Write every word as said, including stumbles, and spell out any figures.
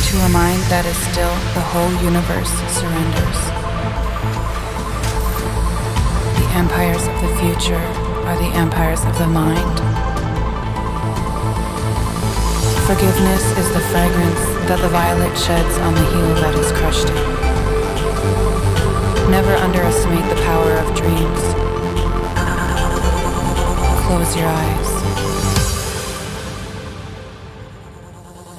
To a mind that is still, the whole universe surrenders. The empires of the future are the empires of the mind. Forgiveness is the fragrance that the violet sheds on the heel that has crushed it. Never underestimate the power of dreams. Close your eyes.